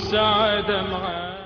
السعادة معاه.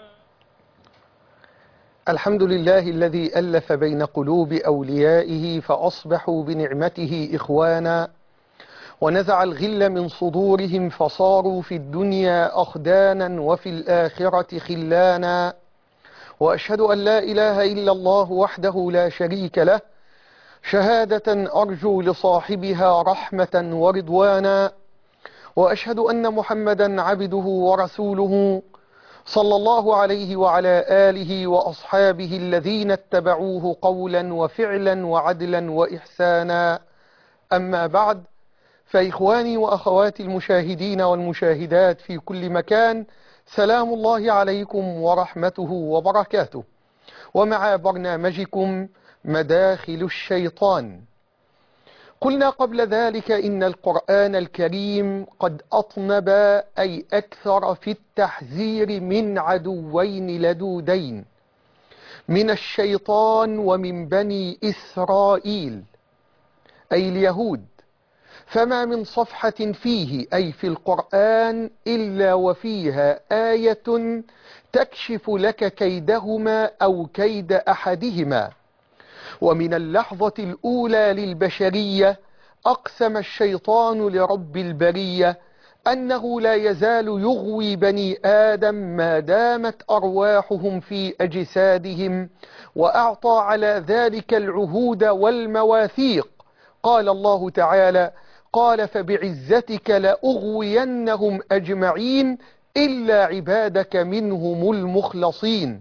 الحمد لله الذي ألف بين قلوب أوليائه فأصبحوا بنعمته إخوانا، ونزع الغل من صدورهم فصاروا في الدنيا أخدانا وفي الآخرة خلانا. وأشهد أن لا إله إلا الله وحده لا شريك له، شهادة أرجو لصاحبها رحمة ورضوانا. وأشهد أن محمدا عبده ورسوله صلى الله عليه وعلى آله وأصحابه الذين اتبعوه قولا وفعلا وعدلا وإحسانا. أما بعد، فإخواني وأخواتي المشاهدين والمشاهدات في كل مكان، سلام الله عليكم ورحمته وبركاته، ومع برنامجكم مداخل الشيطان. قلنا قبل ذلك إن القرآن الكريم قد أطنب أي أكثر في التحذير من عدوين لدودين، من الشيطان ومن بني إسرائيل أي اليهود. فما من صفحة فيه أي في القرآن إلا وفيها آية تكشف لك كيدهما أو كيد أحدهما. ومن اللحظة الأولى للبشرية أقسم الشيطان لرب البرية أنه لا يزال يغوي بني آدم ما دامت أرواحهم في أجسادهم، وأعطى على ذلك العهود والمواثيق. قال الله تعالى: قال فبعزتك لأغوينهم أجمعين إلا عبادك منهم المخلصين.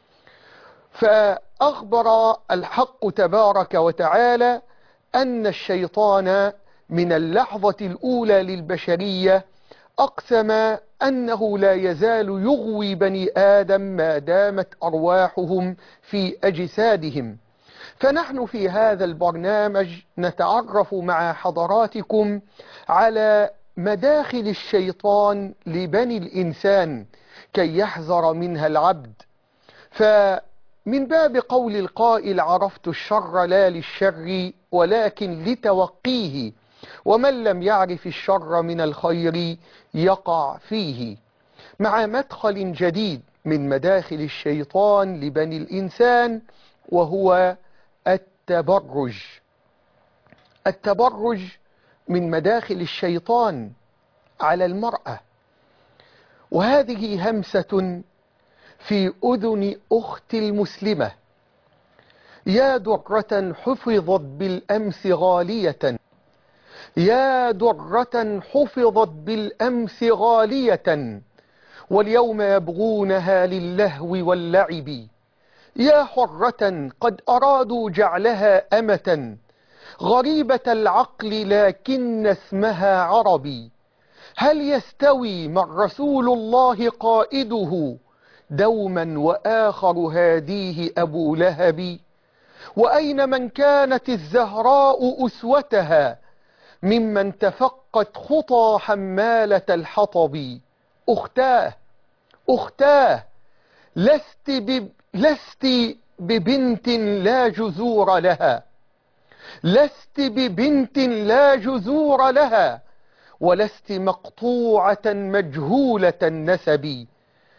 فأخبر الحق تبارك وتعالى أن الشيطان من اللحظة الأولى للبشرية أقسم أنه لا يزال يغوي بني آدم ما دامت أرواحهم في أجسادهم. فنحن في هذا البرنامج نتعرف مع حضراتكم على مداخل الشيطان لبني الإنسان كي يحذر منها العبد. فمن باب قول القائل: عرفت الشر لا للشر ولكن لتوقيه، ومن لم يعرف الشر من الخير يقع فيه. مع مدخل جديد من مداخل الشيطان لبني الإنسان، وهو التبرج. التبرج من مداخل الشيطان على المرأة، وهذه همسة في أذن أختي المسلمة: يا درة حفظت بالأمس غالية، يا درة حفظت بالأمس غالية، واليوم يبغونها للهو واللعب. يا حرة قد أرادوا جعلها أمة، غريبة العقل لكن اسمها عربي. هل يستوي من رسول الله قائده دوما وآخر هاديه أبو لهب؟ وأين من كانت الزهراء أسوتها ممن تفقت خطى حمالة الحطب؟ أختاه أختاه، لست ببنت لا جذور لها، لست ببنت لا جذور لها، ولست مقطوعة مجهولة النسب.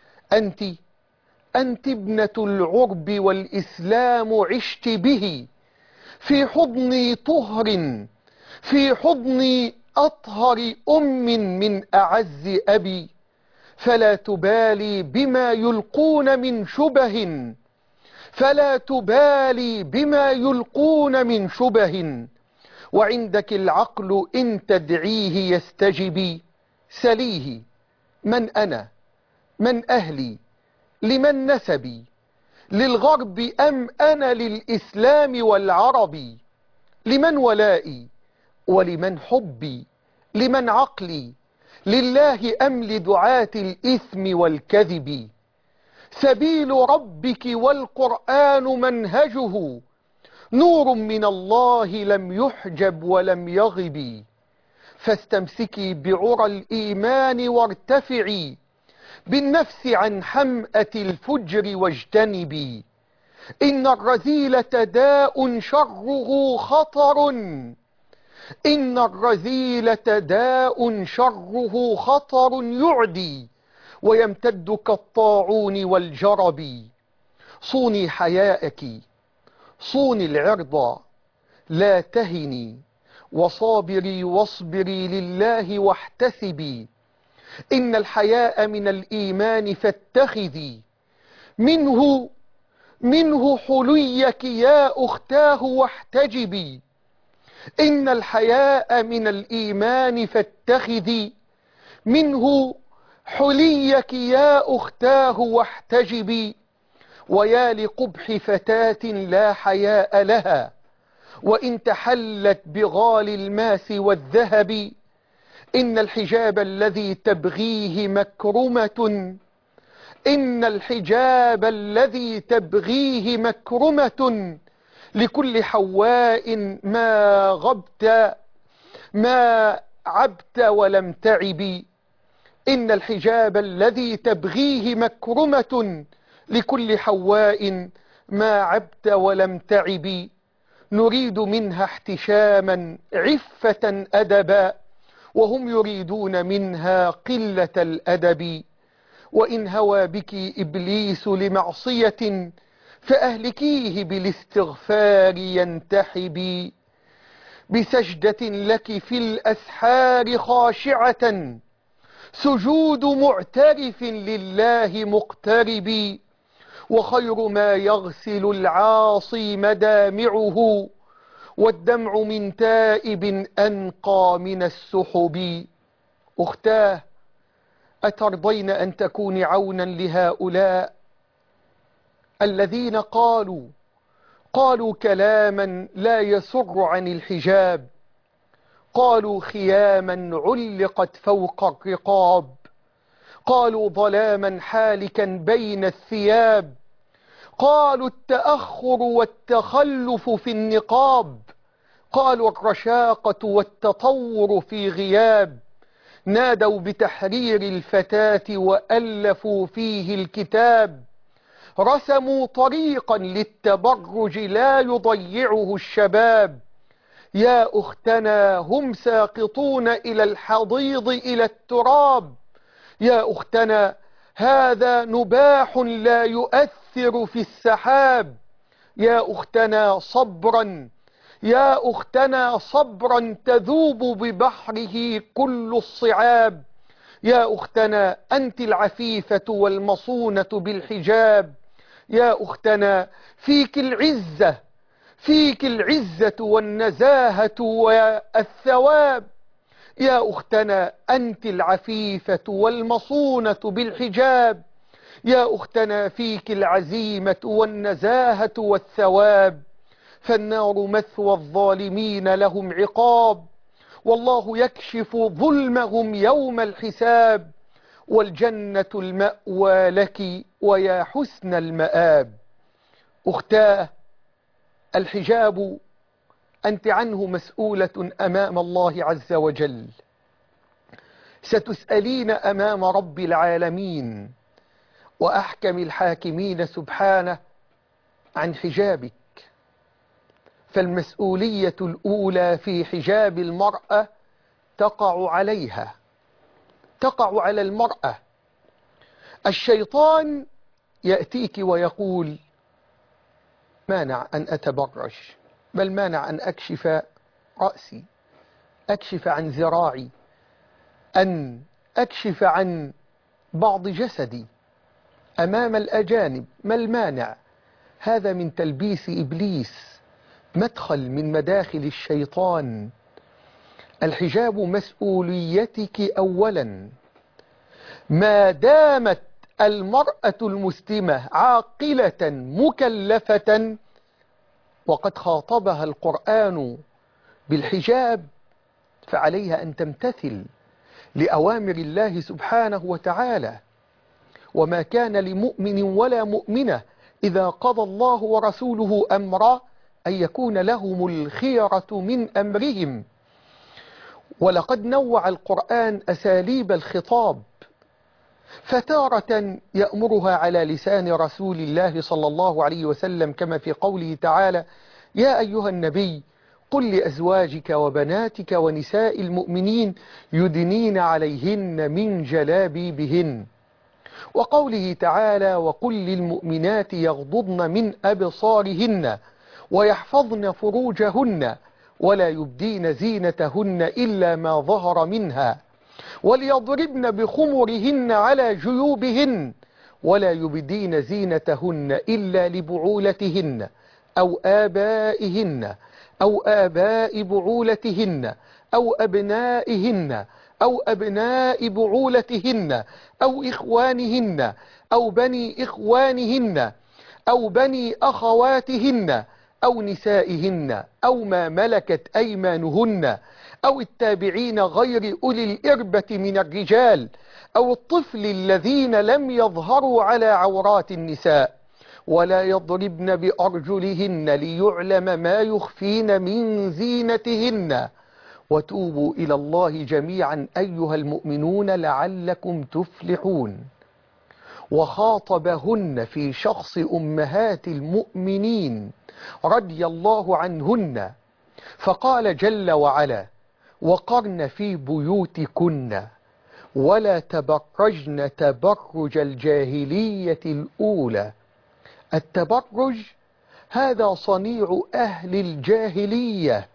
أنت ابنة العرب والإسلام عشت به، في حضني طهر، في حضني أطهر أم من أعز أبي. فلا تبالي بما يلقون من شبه، فلا تبالي بما يلقون من شبه، وعندك العقل إن تدعيه يستجب. سليه: من أنا؟ من أهلي؟ لمن نسبي؟ للغرب أم أنا للإسلام والعرب؟ لمن ولائي ولمن حبي؟ لمن عقلي؟ لله أم لدعاة الإثم والكذب؟ سبيل ربك والقرآن منهجه، نور من الله لم يحجب ولم يغب. فاستمسكي بعرى الإيمان وارتفعي بالنفس عن حمأة الفجر واجتنبي. إن الرذيلة داء شره خطر، إن الرذيلة داء شره خطر يعدي، ويمتد كالطاعون والجرب. صوني حياءك، صوني العرض، لا تهني، وصابري واصبري لله واحتسبي. إن الحياء من الإيمان فاتخذي منه حليك يا أختاه واحتجبي. إن الحياء من الإيمان فاتخذي منه حليك يا أختاه واحتجبي. ويا لقبح فتاة لا حياء لها وإن تحلت بغال الماس والذهب. إن الحجاب الذي تبغيه مكرمة، إن الحجاب الذي تبغيه مكرمة لكل حواء ما عبت ولم تعبي. إن الحجاب الذي تبغيه مكرمة لكل حواء ما عبت ولم تعبي. نريد منها احتشاما عفة أدبا وهم يريدون منها قلة الأدب. وإن هوى بك إبليس لمعصية فأهلكيه بالاستغفار ينتحبي. بسجدة لك في الأسحار خاشعة سجود معترف لله مقترب. وخير ما يغسل العاصي مدامعه والدمع من تائب أنقى من السحب. أختاه، أترضين أن تكوني عونا لهؤلاء الذين قالوا كلاما لا يسر عن الحجاب، قالوا خياما علقت فوق الرقاب، قالوا ظلاما حالكا بين الثياب، قالوا التأخر والتخلف في النقاب، قالوا الرشاقة والتطور في غياب. نادوا بتحرير الفتاة وألفوا فيه الكتاب، رسموا طريقا للتبرج لا يضيعه الشباب. يا أختنا هم ساقطون إلى الحضيض إلى التراب. يا أختنا هذا نباح لا يؤثر في السحاب. يا أختنا صبرا، يا أختنا صبرا تذوب ببحره كل الصعاب. يا أختنا أنت العفيفة والمصونة بالحجاب. يا أختنا فيك العزة، فيك العزة والنزاهة والثواب. يا أختنا أنت العفيفة والمصونة بالحجاب. يا أختنا فيك العزيمة والنزاهة والثواب. فالنار مثوى الظالمين لهم عقاب، والله يكشف ظلمهم يوم الحساب. والجنة المأوى لك ويا حسن المآب. أختاه، الحجاب أنت عنه مسؤولة أمام الله عز وجل، ستسألين أمام رب العالمين وأحكم الحاكمين سبحانه عن حجابك. فالمسؤولية الأولى في حجاب المرأة تقع عليها، تقع على المرأة. الشيطان يأتيك ويقول مانع أن أتبرج، بل مانع أن أكشف رأسي، أكشف عن ذراعي، أن أكشف عن بعض جسدي أمام الأجانب. ما المانع؟ هذا من تلبيس إبليس، مدخل من مداخل الشيطان. الحجاب مسؤوليتك أولا. ما دامت المرأة المسلمة عاقلة مكلفة وقد خاطبها القرآن بالحجاب فعليها أن تمتثل لأوامر الله سبحانه وتعالى. وما كان لمؤمن ولا مؤمنة إذا قضى الله ورسوله أمرا أن يكون لهم الخيرة من أمرهم. ولقد نوع القرآن أساليب الخطاب، فتارة يأمرها على لسان رسول الله صلى الله عليه وسلم كما في قوله تعالى يا أيها النبي قل لأزواجك وبناتك ونساء المؤمنين يدنين عليهن من جلابيبهن. وقوله تعالى وقل للمؤمنات يغضضن من أبصارهن ويحفظن فروجهن ولا يبدين زينتهن إلا ما ظهر منها وليضربن بخمرهن على جيوبهن ولا يبدين زينتهن إلا لبعولتهن أو آبائهن أو آباء بعولتهن أو أبنائهن أو أبناء بعولتهن أو إخوانهن أو بني إخوانهن أو بني أخواتهن أو نسائهن أو ما ملكت أيمانهن أو التابعين غير أولي الإربة من الرجال أو الطفل الذين لم يظهروا على عورات النساء ولا يضربن بأرجلهن ليعلم ما يخفين من زينتهن وتوبوا إلى الله جميعا أيها المؤمنون لعلكم تفلحون. وخاطبهن في شخص أمهات المؤمنين رضي الله عنهن فقال جل وعلا وقرن في بيوتكن ولا تبرجن تبرج الجاهلية الأولى. التبرج هذا صنيع أهل الجاهلية،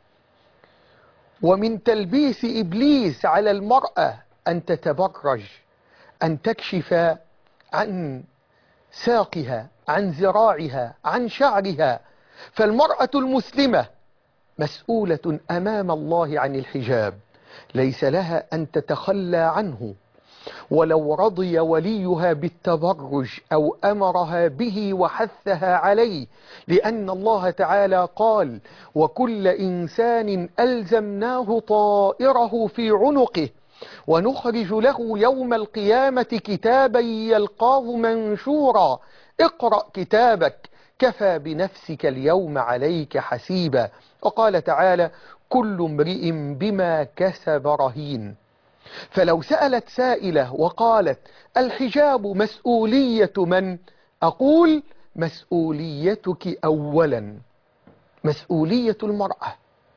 ومن تلبيس إبليس على المرأة أن تتبرج، أن تكشف عن ساقها، عن ذراعها، عن شعرها. فالمرأة المسلمة مسؤولة أمام الله عن الحجاب، ليس لها أن تتخلى عنه ولو رضي وليها بالتبرج أو أمرها به وحثها عليه، لأن الله تعالى قال وكل إنسان ألزمناه طائره في عنقه ونخرج له يوم القيامة كتابا يلقاه منشورا اقرأ كتابك كفى بنفسك اليوم عليك حسيبا. وقال تعالى كل امرئ بما كسب رهين. فلو سألت سائلة وقالت الحجاب مسؤولية من؟ أقول مسؤوليتك أولا، مسؤولية المرأة.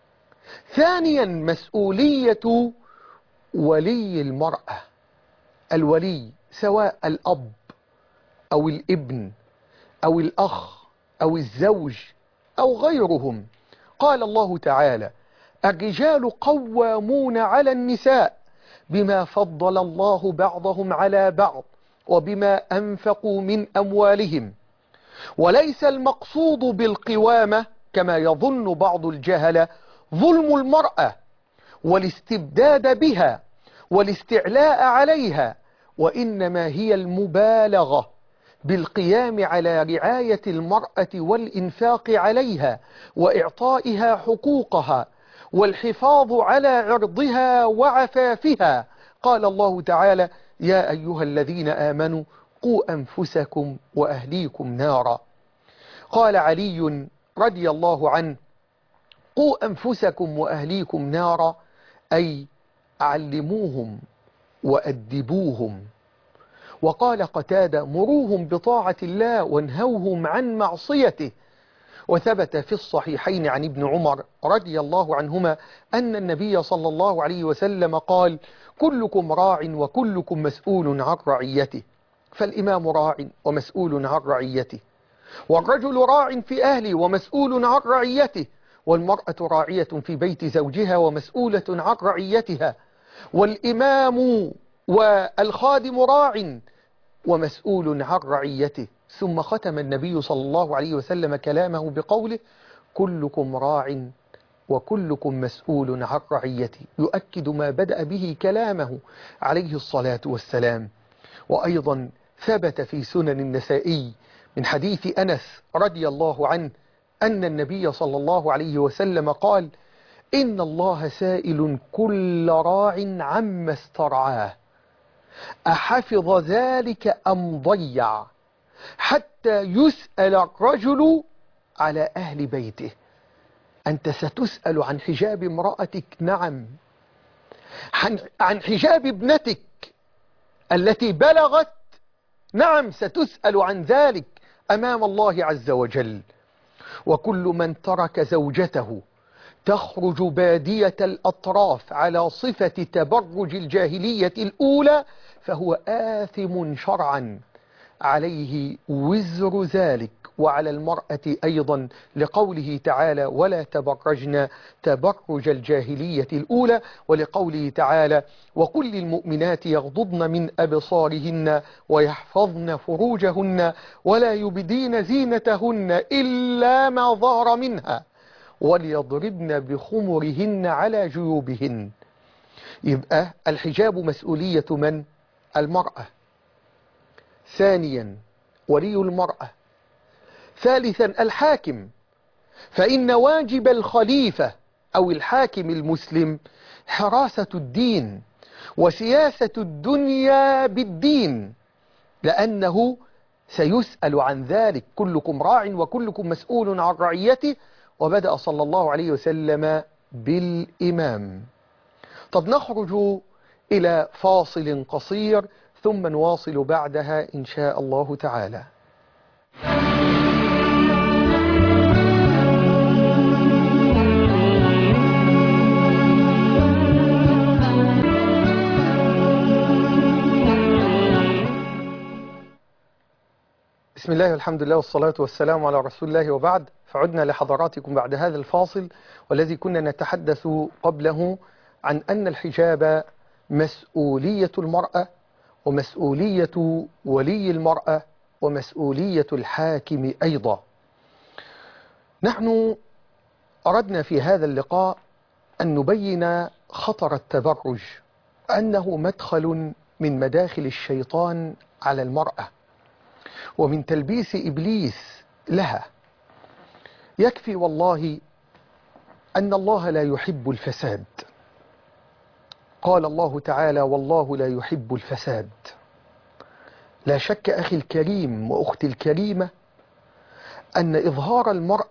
ثانيا مسؤولية ولي المرأة. الولي سواء الأب أو الابن أو الأخ أو الزوج أو غيرهم. قال الله تعالى الرجال قوامون على النساء بما فضل الله بعضهم على بعض وبما أنفقوا من أموالهم. وليس المقصود بالقوامة كما يظن بعض الجهلة ظلم المرأة والاستبداد بها والاستعلاء عليها، وإنما هي المبالغة بالقيام على رعاية المرأة والإنفاق عليها وإعطائها حقوقها والحفاظ على عرضها وعفافها. قال الله تعالى يا أيها الذين آمنوا قوا أنفسكم وأهليكم نارا. قال علي رضي الله عنه قوا أنفسكم وأهليكم نارا أي علموهم وأدبوهم. وقال قتادة مروهم بطاعة الله وانهوهم عن معصيته. وثبت في الصحيحين عن ابن عمر رضي الله عنهما أن النبي صلى الله عليه وسلم قال كلكم راع وكلكم مسؤول عن رعيته. فالإمام راع ومسؤول عن رعيته، والرجل راع في أهله ومسؤول عن رعيته، والمرأة راعية في بيت زوجها ومسؤولة عن رعيتها، والإمام والخادم راع ومسؤول عن رعيته. ثم ختم النبي صلى الله عليه وسلم كلامه بقوله كلكم راع وكلكم مسؤول عن رعيته، يؤكد ما بدأ به كلامه عليه الصلاة والسلام. وأيضا ثبت في سنن النسائي من حديث أنس رضي الله عنه أن النبي صلى الله عليه وسلم قال إن الله سائل كل راع عما استرعاه أحفظ ذلك أم ضيع، حتى يسأل الرجل على أهل بيته. أنت ستسأل عن حجاب امرأتك، نعم، عن حجاب ابنتك التي بلغت، نعم ستسأل عن ذلك أمام الله عز وجل. وكل من ترك زوجته تخرج بادية الأطراف على صفة تبرج الجاهلية الأولى فهو آثم شرعا عليه وزر ذلك، وعلى المرأة أيضا، لقوله تعالى: ولا تبرجن تبرج الجاهلية الأولى، ولقوله تعالى: وقل للمؤمنات يغضضن من أبصارهن ويحفظن فروجهن ولا يبدين زينتهن إلا ما ظهر منها وليضربن بخمرهن على جيوبهن. يبقى الحجاب مسؤولية من؟ المرأة. ثانيا ولي المرأة. ثالثا الحاكم، فإن واجب الخليفة أو الحاكم المسلم حراسة الدين وسياسة الدنيا بالدين، لأنه سيسأل عن ذلك: كلكم راع وكلكم مسؤول عن رعيته. وبدأ صلى الله عليه وسلم بالإمام. طب نخرج إلى فاصل قصير ثم نواصل بعدها إن شاء الله تعالى. بسم الله والحمد لله والصلاة والسلام على رسول الله، وبعد، فعدنا لحضراتكم بعد هذا الفاصل، والذي كنا نتحدث قبله عن أن الحجاب مسؤولية المرأة ومسؤولية ولي المرأة ومسؤولية الحاكم أيضا. نحن أردنا في هذا اللقاء أن نبين خطر التبرج، أنه مدخل من مداخل الشيطان على المرأة ومن تلبيس إبليس لها. يكفي والله أن الله لا يحب الفساد. قال الله تعالى: والله لا يحب الفساد. لا شك أخي الكريم وأختي الكريمة أن إظهار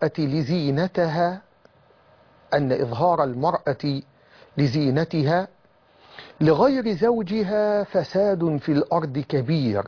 المرأة لزينتها لغير زوجها فساد في الأرض كبير،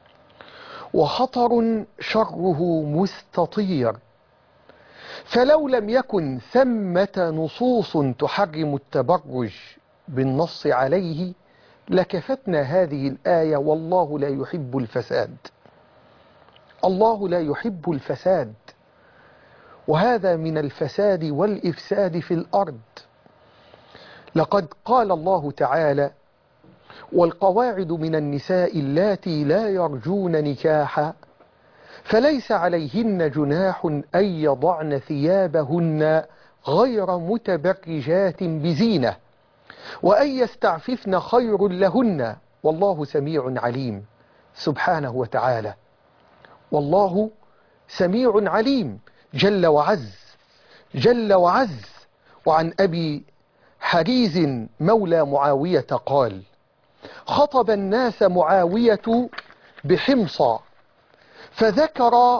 وخطر شره مستطير. فلو لم يكن ثمة نصوص تحرم التبرج بالنص عليه لكفتنا هذه الآية: والله لا يحب الفساد. الله لا يحب الفساد، وهذا من الفساد والإفساد في الأرض. لقد قال الله تعالى: والقواعد من النساء اللاتي لا يرجون نكاحا فليس عليهن جناح أن يضعن ثيابهن غير متبرجات بزينة وأن يستعففن خير لهن والله سميع عليم. سبحانه وتعالى، والله سميع عليم جل وعز جل وعز. وعن أبي حريز مولى معاوية قال: خطب الناس معاوية بحمص فذكر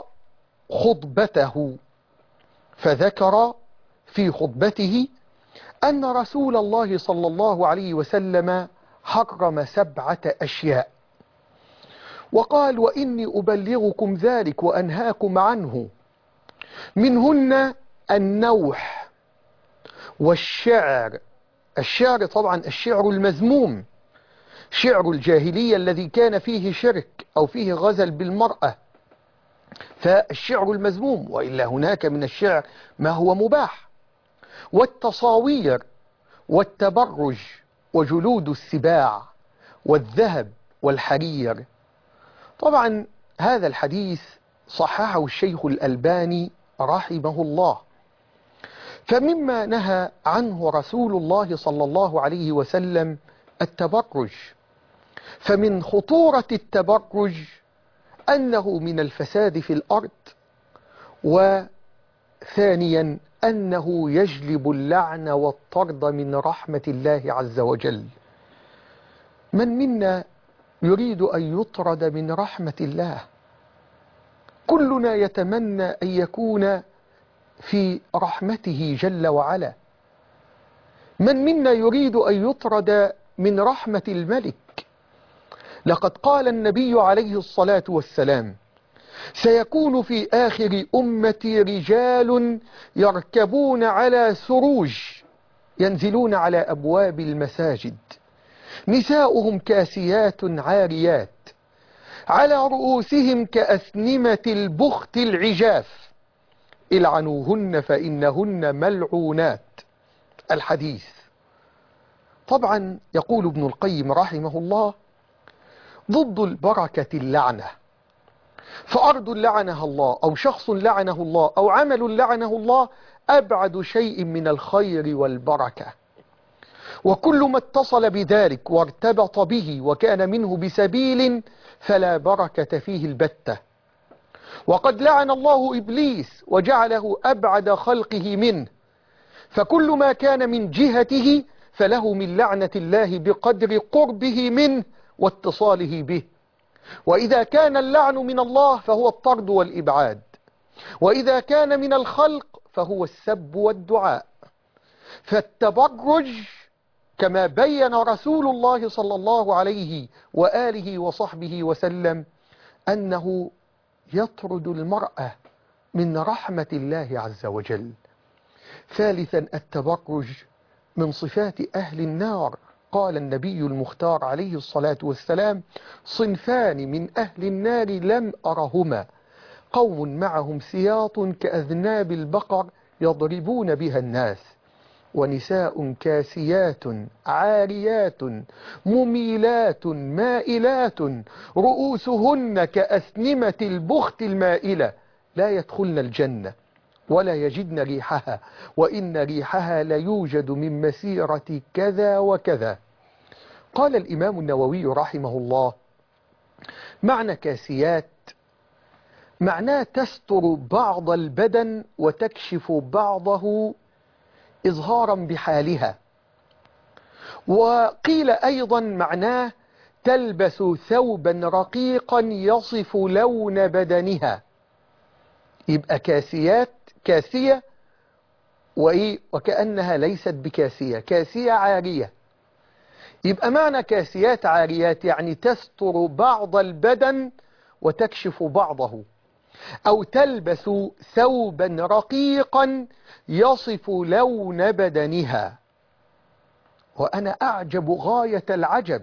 في خطبته أن رسول الله صلى الله عليه وسلم حرم 7 أشياء، وقال: وإني أبلغكم ذلك وأنهاكم عنه، منهن النوح والشعر. الشعر طبعا الشعر المذموم، شعر الجاهلية الذي كان فيه شرك أو فيه غزل بالمرأة، فالشعر المذموم، وإلا هناك من الشعر ما هو مباح. والتصاوير والتبرج وجلود السباع والذهب والحرير. طبعا هذا الحديث صححه الشيخ الألباني رحمه الله. فمما نهى عنه رسول الله صلى الله عليه وسلم التبرج. فمن خطورة التبرج أنه من الفساد في الأرض، وثانيا أنه يجلب اللعن والطرد من رحمة الله عز وجل. من منا يريد أن يطرد من رحمة الله؟ كلنا يتمنى أن يكون في رحمته جل وعلا. من منا يريد أن يطرد من رحمة الملك؟ لقد قال النبي عليه الصلاة والسلام: سيكون في آخر أمتي رجال يركبون على سروج ينزلون على أبواب المساجد، نساؤهم كاسيات عاريات، على رؤوسهم كأسنمة البخت العجاف العنوهن فإنهن ملعونات. الحديث. طبعا يقول ابن القيم رحمه الله: ضد البركة اللعنة، فأرض لعنها الله أو شخص لعنه الله أو عمل لعنه الله أبعد شيء من الخير والبركة، وكل ما اتصل بذلك وارتبط به وكان منه بسبيل فلا بركة فيه البتة. وقد لعن الله إبليس وجعله أبعد خلقه منه، فكل ما كان من جهته فله من لعنة الله بقدر قربه منه واتصاله به. وإذا كان اللعن من الله فهو الطرد والإبعاد، وإذا كان من الخلق فهو السب والدعاء. فالتبرج كما بين رسول الله صلى الله عليه وآله وصحبه وسلم أنه يطرد المرأة من رحمة الله عز وجل. ثالثا، التبرج من صفات أهل النار. قال النبي المختار عليه الصلاة والسلام: صنفان من أهل النار لم أرهما، قوم معهم سياط كأذناب البقر يضربون بها الناس، ونساء كاسيات عاريات مميلات مائلات رؤوسهن كأسنمة البخت المائلة لا يدخلن الجنة ولا يجدن ريحها، وإن ريحها ليوجد من مسيرة كذا وكذا. قال الإمام النووي رحمه الله: معنى كاسيات معناه تستر بعض البدن وتكشف بعضه إظهارا بحالها. وقيل أيضا معناه تلبس ثوبا رقيقا يصف لون بدنها. يبقى كاسيات كاسية وكأنها ليست بكاسية، كاسية عارية. يبقى معنى كاسيات عاريات يعني تستر بعض البدن وتكشف بعضه، أو تلبس ثوبا رقيقا يصف لون بدنها. وأنا أعجب غاية العجب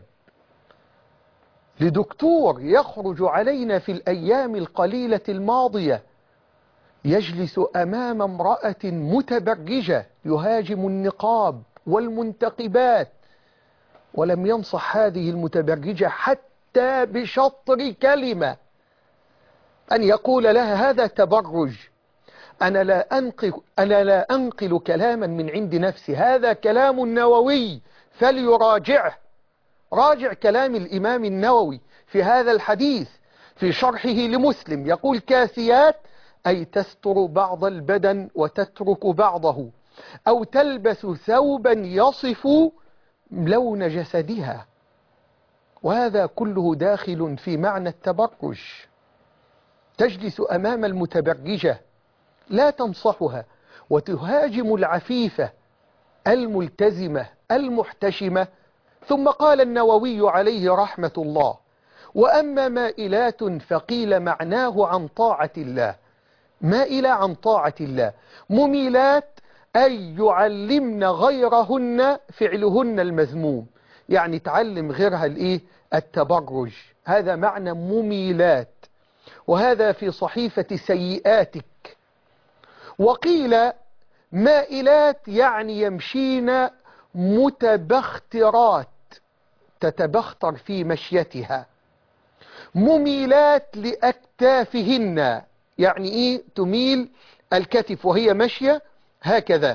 لدكتور يخرج علينا في الأيام القليلة الماضية يجلس أمام امرأة متبرجة يهاجم النقاب والمنتقبات، ولم ينصح هذه المتبرجة حتى بشطر كلمة أن يقول لها هذا تبرج. أنا لا أنقل كلاما من عند نفسي، هذا كلام النووي فليراجعه. راجع كلام الإمام النووي في هذا الحديث في شرحه لمسلم، يقول كاسيات أي تستر بعض البدن وتترك بعضه، أو تلبس ثوبا يصف لون جسدها. وهذا كله داخل في معنى التبرج. تجلس أمام المتبرجة لا تنصحها وتهاجم العفيفة الملتزمة المحتشمة. ثم قال النووي عليه رحمة الله: وأما مائلات فقيل معناه عن طاعة الله، مائلة عن طاعة الله. مميلات أي يعلمن غيرهن فعلهن المذموم، يعني تعلم غيرها التبرج. هذا معنى مميلات، وهذا في صحيفة سيئاتك. وقيل مائلات يعني يمشين متبخترات، تتبختر في مشيتها. مميلات لأكتافهن يعني تميل الكتف وهي ماشية هكذا.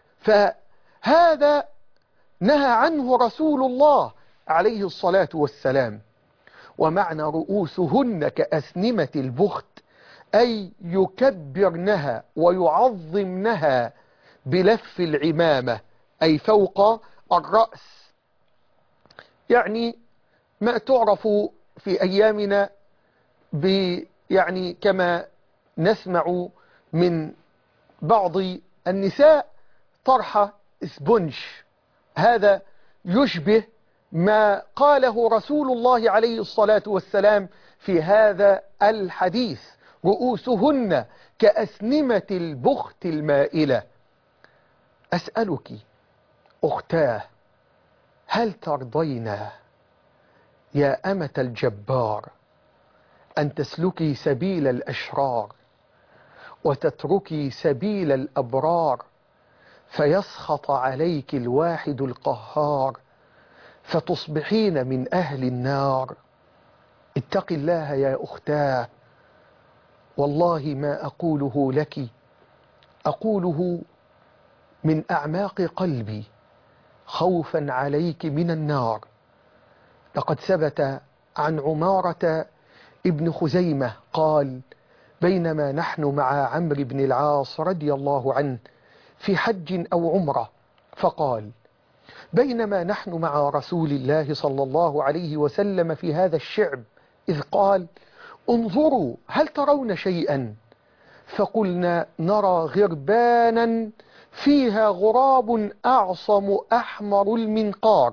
فهذا نهى عنه رسول الله عليه الصلاة والسلام. ومعنى رؤوسهن كأسنمة البخت أي يكبرنها ويعظمنها بلف العمامة، أي فوق الرأس. يعني ما تعرف في أيامنا يعني كما نسمع من بعض النساء طرح اسبونج، هذا يشبه ما قاله رسول الله عليه الصلاة والسلام في هذا الحديث: رؤوسهن كأسنمة البخت المائلة. أسألك أختاه، هل ترضين يا أمة الجبار أن تسلكي سبيل الأشرار وتتركي سبيل الأبرار، فيسخط عليك الواحد القهار، فتصبحين من أهل النار. اتق الله يا أختاه، والله ما أقوله لك، أقوله من أعماق قلبي خوفا عليك من النار. لقد ثبت عن عمارة ابن خزيمة قال: بينما نحن مع عمرو بن العاص رضي الله عنه في حج أو عمرة، فقال: بينما نحن مع رسول الله صلى الله عليه وسلم في هذا الشعب، إذ قال: انظروا هل ترون شيئا؟ فقلنا: نرى غربانا فيها غراب أعصم أحمر المنقار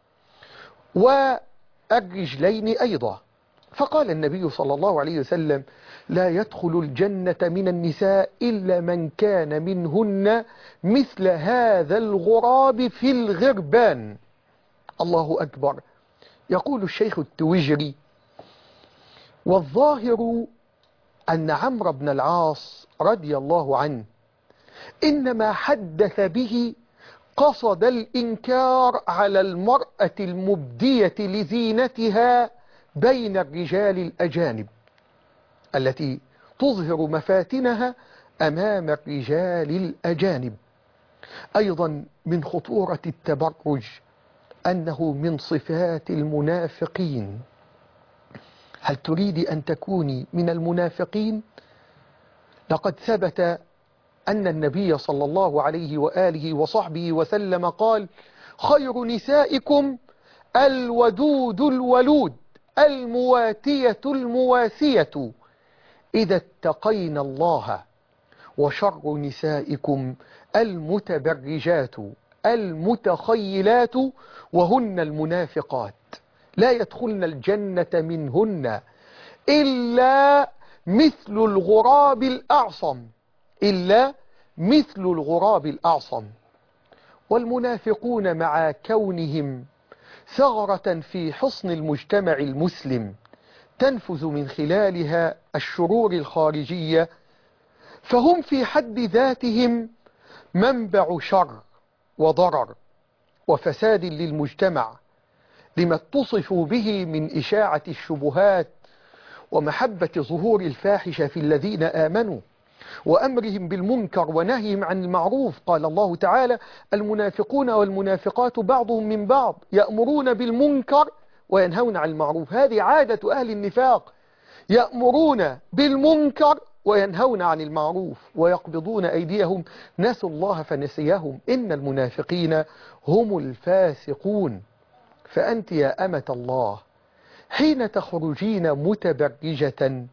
والرجلين أيضا. فقال النبي صلى الله عليه وسلم: لا يدخل الجنة من النساء إلا من كان منهن مثل هذا الغراب في الغربان. الله أكبر. يقول الشيخ التويجري: والظاهر أن عمرو بن العاص رضي الله عنه إنما حدث به قصد الإنكار على المرأة المبدية لزينتها بين الرجال الأجانب التي تظهر مفاتنها أمام الرجال الأجانب. أيضا من خطورة التبرج أنه من صفات المنافقين. هل تريد أن تكوني من المنافقين؟ لقد ثبت أن النبي صلى الله عليه وآله وصحبه وسلم قال: خير نسائكم الودود الولود المواتية المواسية إذا اتقين الله، وشر نسائكم المتبرجات المتخيلات وهن المنافقات، لا يدخلن الجنة منهن إلا مثل الغراب الأعصم، إلا مثل الغراب الأعصم. والمنافقون مع كونهم ثغرة في حصن المجتمع المسلم تنفذ من خلالها الشرور الخارجية، فهم في حد ذاتهم منبع شر وضرر وفساد للمجتمع، لما اتصفوا به من إشاعة الشبهات ومحبة ظهور الفاحشة في الذين آمنوا وأمرهم بالمنكر ونهيهم عن المعروف. قال الله تعالى: المنافقون والمنافقات بعضهم من بعض يأمرون بالمنكر وينهون عن المعروف. هذه عادة أهل النفاق، يأمرون بالمنكر وينهون عن المعروف ويقبضون أيديهم، نسوا الله فنسيهم، إن المنافقين هم الفاسقون. فأنت يا أمة الله حين تخرجين متبرجة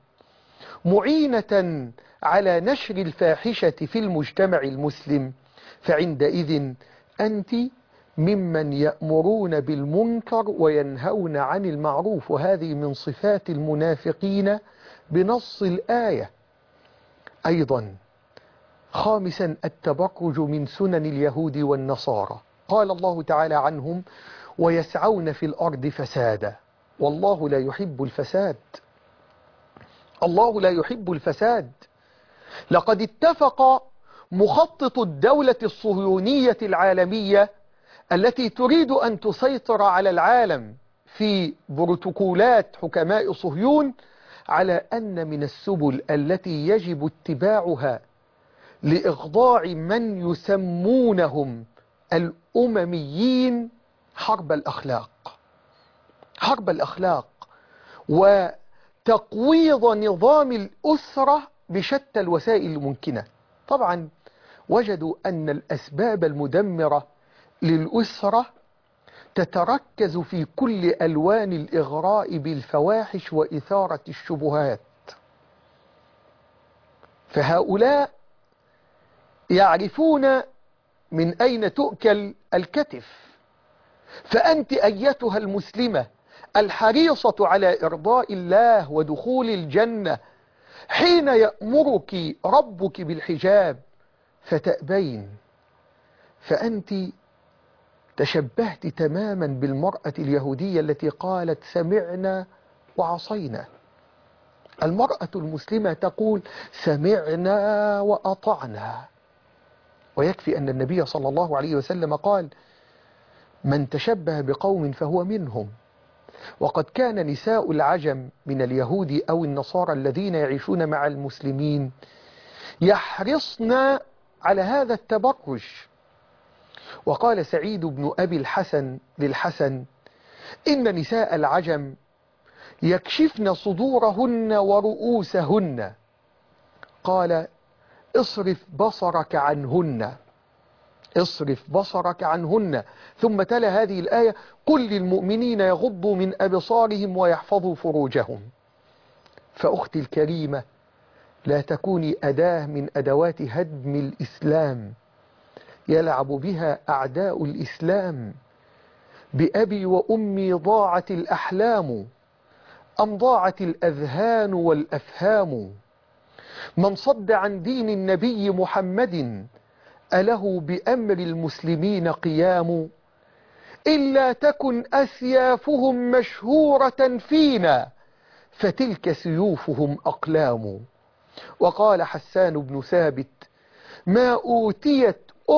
معينة على نشر الفاحشة في المجتمع المسلم، فعندئذ أنت ممن يأمرون بالمنكر وينهون عن المعروف، وهذه من صفات المنافقين بنص الآية. أيضا خامسا التبرج من سنن اليهود والنصارى، قال الله تعالى عنهم: ويسعون في الأرض فسادا. والله لا يحب الفساد، الله لا يحب الفساد. لقد اتفق مخطط الدولة الصهيونية العالمية التي تريد أن تسيطر على العالم في بروتوكولات حكماء صهيون على أن من السبل التي يجب اتباعها لإخضاع من يسمونهم الأمميين حرب الأخلاق، حرب الأخلاق وتقويض نظام الأسرة بشتى الوسائل الممكنة. طبعا وجدوا أن الأسباب المدمرة للأسرة تتركز في كل ألوان الإغراء بالفواحش وإثارة الشبهات، فهؤلاء يعرفون من أين تؤكل الكتف. فأنت أيتها المسلمة الحريصة على إرضاء الله ودخول الجنة، حين يأمرك ربك بالحجاب فتأبين، فأنت تشبهت تماما بالمرأة اليهودية التي قالت: سمعنا وعصينا. المرأة المسلمة تقول سمعنا وأطعنا. ويكفي أن النبي صلى الله عليه وسلم قال من تشبه بقوم فهو منهم. وقد كان نساء العجم من اليهود أو النصارى الذين يعيشون مع المسلمين يحرصن على هذا التبرج. وقال سعيد بن أبي الحسن للحسن إن نساء العجم يكشفن صدورهن ورؤوسهن، قال اصرف بصرك عنهن، اصرف بصرك عنهن. ثم تلا هذه الآية قل للمؤمنين يغضوا من أبصارهم ويحفظوا فروجهم. فأختي الكريمة، لا تكوني أداة من أدوات هدم الإسلام يلعب بها أعداء الإسلام. بأبي وأمي ضاعت الأحلام أم ضاعت الأذهان والأفهام. من صد عن دين النبي محمد أله بأمر المسلمين قيام. إلا تكن أسيافهم مشهورة فينا فتلك سيوفهم أقلام. وقال حسان بن ثابت ما أوتيت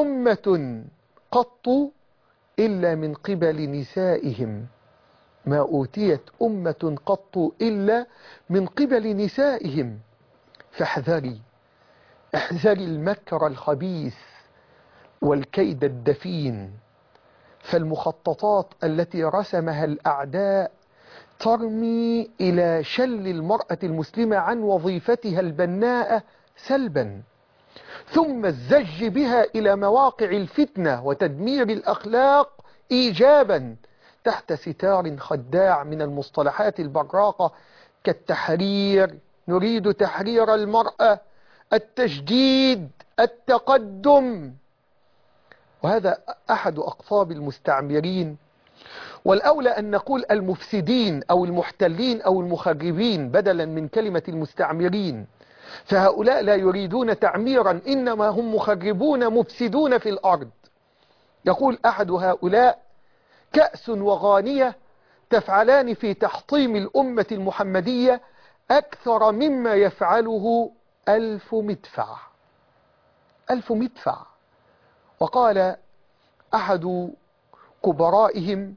أمة قط إلا من قبل نسائهم، ما أوتيت أمة قط إلا من قبل نسائهم. فاحذري، احذري المكر الخبيث والكيد الدفين. فالمخططات التي رسمها الأعداء ترمي إلى شل المرأة المسلمة عن وظيفتها البناءة سلبا، ثم الزج بها إلى مواقع الفتنة وتدمير الأخلاق إيجابا تحت ستار خداع من المصطلحات البراقة كالتحرير، نريد تحرير المرأة، التجديد، التقدم. وهذا أحد أقطاب المستعمرين، والأولى أن نقول المفسدين أو المحتلين أو المخربين بدلا من كلمة المستعمرين. فهؤلاء لا يريدون تعميرا، إنما هم مخربون مفسدون في الأرض. يقول أحد هؤلاء كأس وغانية تفعلان في تحطيم الأمة المحمدية أكثر مما يفعله 1000 مدفع. 1000 مدفع. وقال أحد كبرائهم،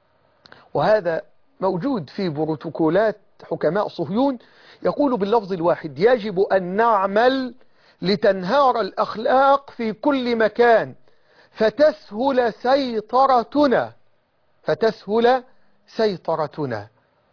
وهذا موجود في بروتوكولات حكماء صهيون، يقول باللفظ الواحد يجب أن نعمل لتنهار الأخلاق في كل مكان فتسهل سيطرتنا، فتسهل سيطرتنا.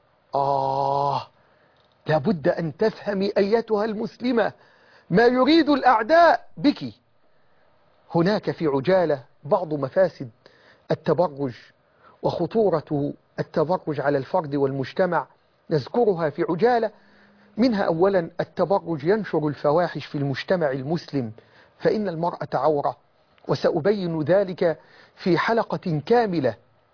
لابد أن تفهمي أيتها المسلمة ما يريد الأعداء بك. هناك في عجالة بعض مفاسد التبرج وخطورة التبرج على الفرد والمجتمع، نذكرها في عجالة. منها أولا التبرج ينشر الفواحش في المجتمع المسلم، فإن المرأة عورة، وسأبين ذلك في حلقة كاملة،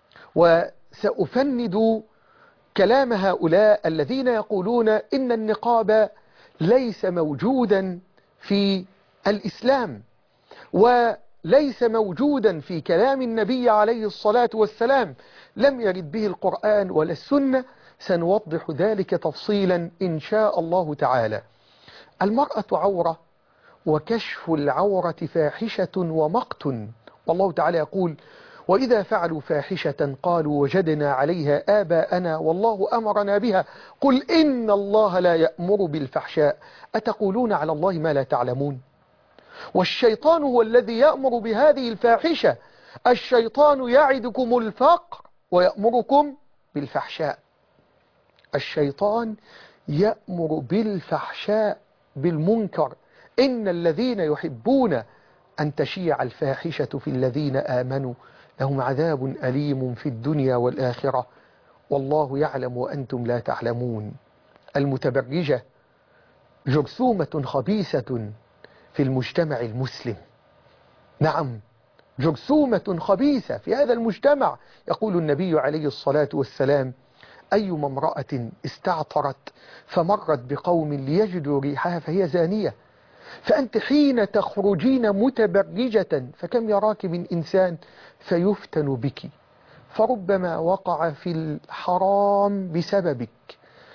وسأفند كلام هؤلاء الذين يقولون إن النقاب ليس موجودا في الإسلام وليس موجودا في كلام النبي عليه الصلاة والسلام، لم يرد به القرآن ولا السنة. سنوضح ذلك تفصيلا إن شاء الله تعالى. المرأة عورة، وكشف العورة فاحشة ومقت، والله تعالى يقول وإذا فعلوا فاحشة قالوا وجدنا عليها آباءنا والله أمرنا بها قل إن الله لا يأمر بالفحشاء أتقولون على الله ما لا تعلمون. والشيطان هو الذي يأمر بهذه الفاحشة. الشيطان يعدكم الفقر ويأمركم بالفحشاء. الشيطان يأمر بالفحشاء، بالمنكر. إن الذين يحبون أن تشيع الفاحشة في الذين آمنوا لهم عذاب أليم في الدنيا والآخرة والله يعلم وأنتم لا تعلمون. المتبرجة جرثومة خبيثة في المجتمع المسلم. نعم، جرثومة خبيثة في هذا المجتمع. يقول النبي عليه الصلاة والسلام أيما امرأة استعطرت فمرت بقوم ليجدوا ريحها فهي زانية. فأنت حين تخرجين متبرجة فكم يراك من إنسان فيفتن بك، فربما وقع في الحرام بسببك،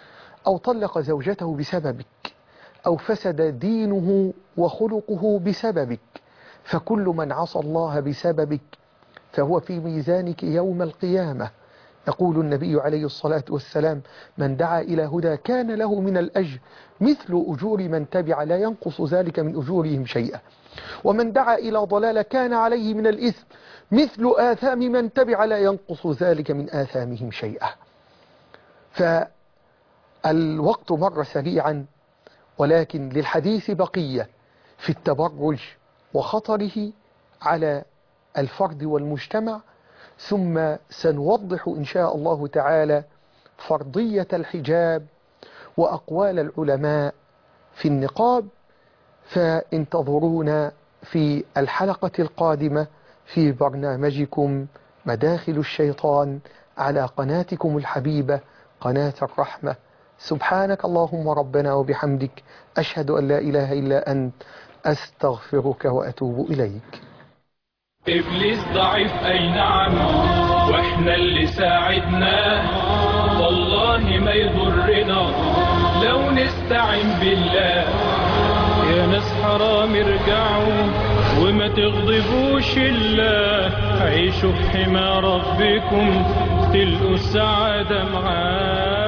أو طلق زوجته بسببك، أو فسد دينه وخلقه بسببك، فكل من عصى الله بسببك فهو في ميزانك يوم القيامة. يقول النبي عليه الصلاة والسلام: من دعا إلى هدى كان له من الأجر مثل أجور من تبع لا ينقص ذلك من أجورهم شيئا، ومن دعا إلى ضلالة كان عليه من الإثم مثل آثام من تبع لا ينقص ذلك من آثامهم شيئا. فالوقت مر سريعا، ولكن للحديث بقية في التبرج وخطره على الفرد والمجتمع، ثم سنوضح إن شاء الله تعالى فرضية الحجاب وأقوال العلماء في النقاب. فانتظرونا في الحلقة القادمة في برنامجكم مداخل الشيطان على قناتكم الحبيبة قناة الرحمة. سبحانك اللهم ربنا وبحمدك، أشهد أن لا إله إلا أنت، أستغفرك وأتوب إليك. إبليس ضعيف أي نعم، وإحنا اللي ساعدناه، والله ما يضرنا لو نستعين بالله. يا ناس حرام ارجعوا وما تغضبوش الله، عيشوا في حمى ربكم تلقوا السعادة معاه.